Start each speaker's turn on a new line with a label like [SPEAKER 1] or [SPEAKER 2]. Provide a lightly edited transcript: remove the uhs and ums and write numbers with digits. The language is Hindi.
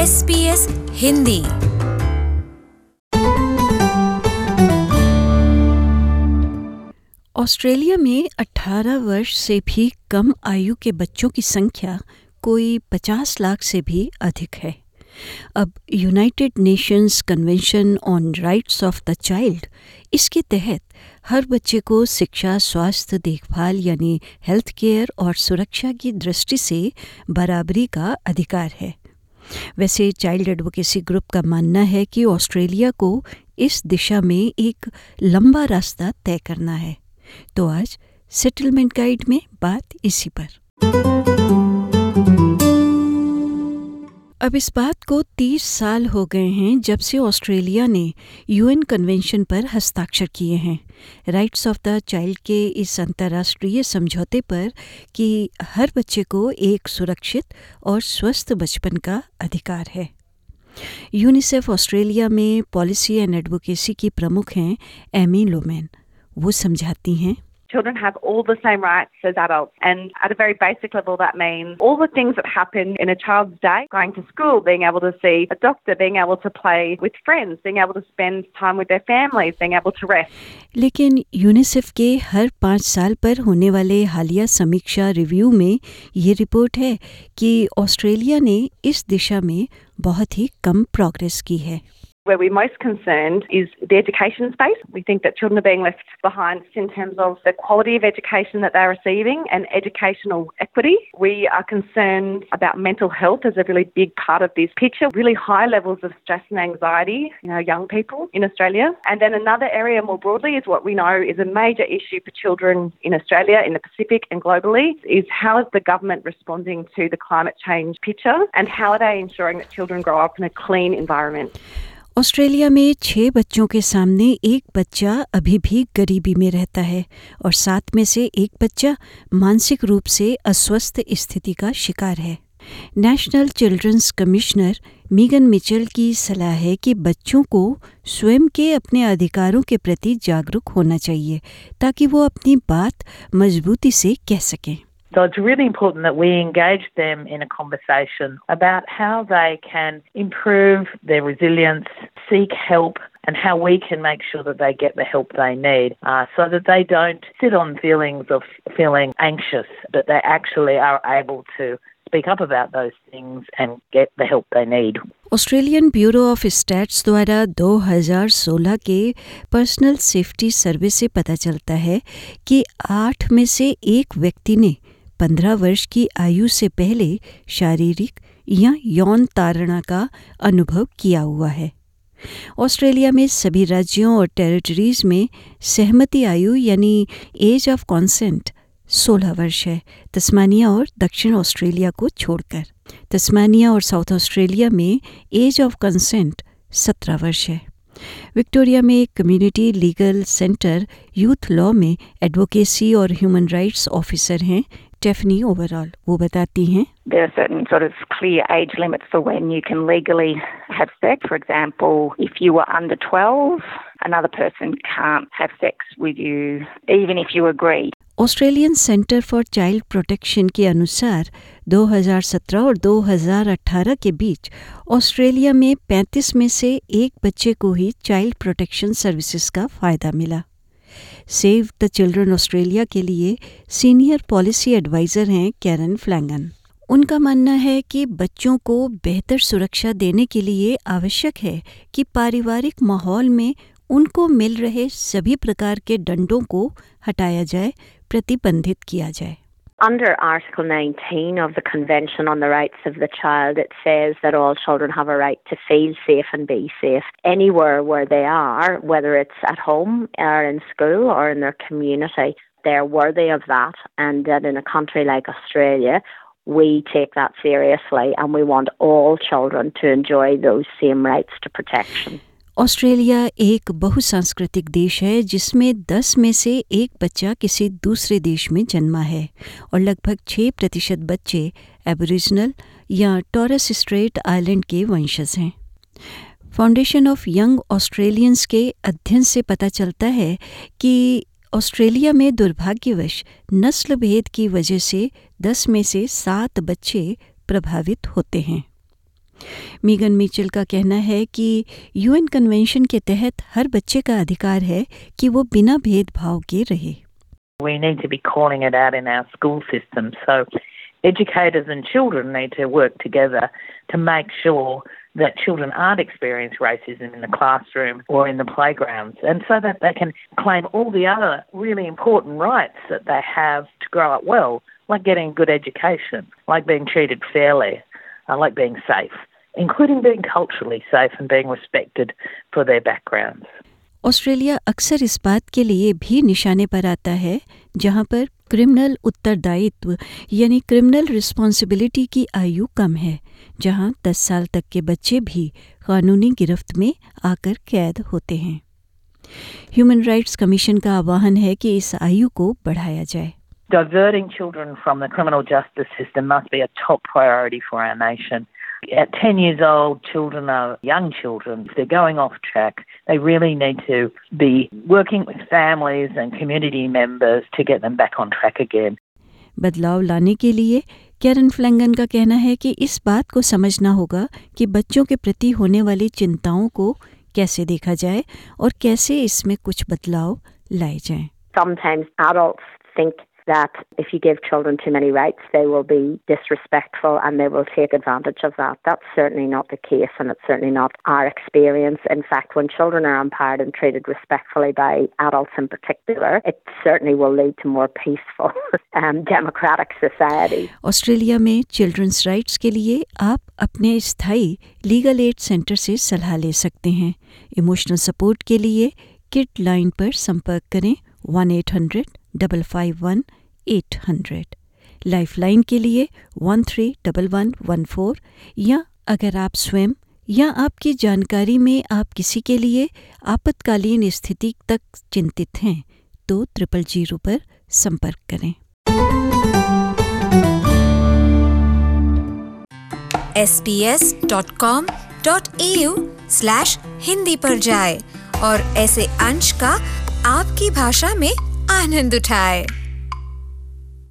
[SPEAKER 1] SBS हिंदी। ऑस्ट्रेलिया में 18 वर्ष से भी कम आयु के बच्चों की संख्या कोई 50 लाख से भी अधिक है। अब United Nations Convention on Rights of the Child, इसके तहत हर बच्चे को शिक्षा, स्वास्थ्य देखभाल यानी हेल्थ केयर और सुरक्षा की दृष्टि से बराबरी का अधिकार है। वैसे चाइल्ड एडवोकेसी ग्रुप का मानना है कि ऑस्ट्रेलिया को इस दिशा में एक लंबा रास्ता तय करना है। तो आज सेटलमेंट गाइड में बात इसी पर। अब इस बात को 30 साल हो गए हैं जब से ऑस्ट्रेलिया ने यूएन कन्वेंशन पर हस्ताक्षर किए हैं, राइट्स ऑफ द चाइल्ड के इस अंतर्राष्ट्रीय समझौते पर कि हर बच्चे को एक सुरक्षित और स्वस्थ बचपन का अधिकार है। यूनिसेफ ऑस्ट्रेलिया में पॉलिसी एंड एडवोकेसी की प्रमुख हैं एमी लोमैन। वो समझाती हैं,
[SPEAKER 2] Children have all the same rights as adults, and at a very basic level that means all the things that happen in a child's day, going to school, being able to see a doctor, being able to play with friends, being able to spend time with their families, being able to rest.
[SPEAKER 1] लेकिन यूनिसेफ के हर 5 साल पर होने वाले हालिया समीक्षा रिव्यू में ये रिपोर्ट है कि ऑस्ट्रेलिया ने इस दिशा में बहुत ही कम प्रोग्रेस की है।
[SPEAKER 2] Where we're most concerned is the education space. We think that children are being left behind in terms of the quality of education that they're receiving and educational equity. We are concerned about mental health as a really big part of this picture, really high levels of stress and anxiety in our young people in Australia. And then another area more broadly is what we know is a major issue for children in Australia, in the Pacific and globally, is how is the government responding to the climate change picture and how are they ensuring that children grow up in a clean environment.
[SPEAKER 1] Australia में 6 बच्चों के सामने एक बच्चा अभी भी गरीबी में रहता है और 7 में से एक बच्चा मानसिक रूप से अस्वस्थ स्थिति का शिकार है। National Children's Commissioner Megan Mitchell की सलाह है कि बच्चों को स्वयं के अपने अधिकारों के प्रति जागरूक होना चाहिए ताकि वो अपनी बात मजबूती से कह सकें।
[SPEAKER 3] So it's really important that we engage them in a conversation about how they can improve their resilience, seek help, and how we can make sure that they get the help they need so that they don't sit on feelings of feeling anxious, but they actually are able to speak up about those things and get the help they need.
[SPEAKER 1] Australian Bureau of Stats द्वारा 2016 के पर्सनल सेफ्टी सर्वे से पता चलता है कि 8 में से एक व्यक्ति ने 15 वर्ष की आयु से पहले शारीरिक या यौन ताड़ना का अनुभव किया हुआ है। ऑस्ट्रेलिया में सभी राज्यों और टेरिटरीज में सहमति आयु यानी एज ऑफ कॉन्सेंट 16 वर्ष है, तस्मानिया और दक्षिण ऑस्ट्रेलिया को छोड़कर। तस्मानिया और साउथ ऑस्ट्रेलिया में एज ऑफ कंसेंट 17 वर्ष है। विक्टोरिया में community legal centre youth law में एडवोकेसी और ह्यूमन राइट्स ऑफिसर हैं Stephanie Overall. वो बताती हैं,
[SPEAKER 4] There are certain sort of clear age limits for when you can legally have sex. For example, if you are under 12, another person can't have sex with you even if you agree.
[SPEAKER 1] Australian Centre for Child Protection के अनुसार 2017 और 2018 के बीच ऑस्ट्रेलिया में 35 में से एक बच्चे को ही चाइल्ड प्रोटेक्शन सर्विसेज का फ़ायदा मिला। सेव द चिल्ड्रन ऑस्ट्रेलिया के लिए सीनियर पॉलिसी एडवाइज़र हैं कैरन फ्लैंगन। उनका मानना है कि बच्चों को बेहतर सुरक्षा देने के लिए आवश्यक है कि पारिवारिक माहौल में उनको मिल रहे सभी प्रकार के दंडों को हटाया जाए, प्रतिबंधित किया जाए।
[SPEAKER 5] Under Article 19 of the Convention on the Rights of the Child, it says that all children have a right to feel safe and be safe anywhere where they are, whether it's at home or in school or in their community. They're worthy of that, and that in a country like Australia, we take that seriously and we want all children to enjoy those same rights to protection.
[SPEAKER 1] Australia एक बहुसांस्कृतिक देश है जिसमें 10 में से एक बच्चा किसी दूसरे देश में जन्मा है और लगभग 6% बच्चे एबोरिजिनल या टॉरस स्ट्रेट आइलैंड के वंशज हैं। फाउंडेशन ऑफ यंग ऑस्ट्रेलियंस के अध्ययन से पता चलता है कि ऑस्ट्रेलिया में दुर्भाग्यवश नस्ल भेद की वजह से 10 में से 7 बच्चे प्रभावित होते हैं। मीगन मिचेल का कहना है कि यूएन कन्वेंशन के तहत हर बच्चे का अधिकार है कि वो बिना भेदभाव के रहे.
[SPEAKER 3] We need to be calling it out in our school system. So educators and children need to work together to make sure that children aren't experiencing racism in the classroom or in the playgrounds, and so that they can claim all the other really important rights that they have to grow up well, like getting a good education, like being treated fairly, like being safe, including being culturally safe and being respected for their backgrounds.
[SPEAKER 1] Australia अक्सर इस बात के लिए भी निशाने पर आता है जहां पर क्रिमिनल उत्तरदायित्व यानी क्रिमिनल रिस्पॉन्सिबिलिटी की आयु कम है, जहां 10 साल तक के बच्चे भी कानूनी गिरफ्त में आकर कैद होते हैं. ह्यूमन राइट्स कमीशन का आह्वान है कि इस आयु को बढ़ाया जाए.
[SPEAKER 3] Diverting children from the criminal justice system must be a top priority for our nation. At 10 years old, children are young children. If they're going off track, they really need to be working with families and community members to get them back on track again.
[SPEAKER 1] बदलाव लाने के लिए कैरन फ्लैंगन का कहना है कि इस बात को समझना होगा कि बच्चों के प्रति होने वाली चिंताओं को कैसे देखा जाए और कैसे इसमें कुछ बदलाव लाए जाएं.
[SPEAKER 5] Sometimes adults think that if you give children too many rights, they will be disrespectful and they will take advantage of that. That's certainly not the case, and it's certainly not our experience. In fact, when children are empowered and treated respectfully by adults in particular, it certainly will lead to more peaceful democratic society.
[SPEAKER 1] Australia में चिल्ड्रंस राइट्स के लिए आप अपने स्थायी लीगल एड सेंटर से सलाह ले सकते हैं. इमोशनल सपोर्ट के लिए किड लाइन पर संपर्क करें 1-800-551-800. लाइफलाइन के लिए 131114 या अगर आप स्वयं या आपकी जानकारी में आप किसी के लिए आपातकालीन स्थिति तक चिंतित हैं तो 000 पर संपर्क करें.
[SPEAKER 6] sbs.com.au/hindi पर जाएं और ऐसे अंश का आपकी भाषा में आनंद उठाएं.